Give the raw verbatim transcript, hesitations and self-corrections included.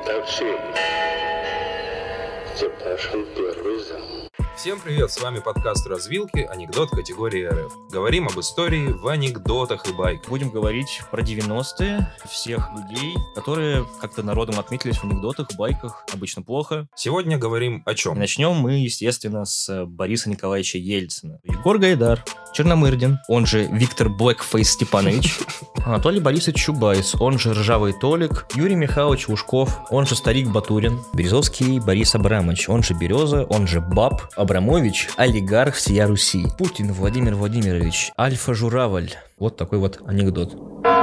Такси. Степашин первый зам. Всем привет, с вами подкаст «Развилки. Анекдот категории эр эф». Говорим об истории в анекдотах и байках. Будем говорить про девяностые, всех людей, которые как-то народом отметились в анекдотах, байках, обычно плохо. Сегодня говорим о чем? И начнем мы, естественно, с Бориса Николаевича Ельцина. Егор Гайдар, Черномырдин, он же Виктор Блэкфейс Степанович, Анатолий Борисович Чубайс, он же Ржавый Толик, Юрий Михайлович Лужков, он же Старик Батурин, Березовский Борис Абрамович, он же Береза, он же Баб, Абрамович, олигарх всея Руси, Путин Владимир Владимирович, Альфа-Журавль. Вот такой вот анекдот.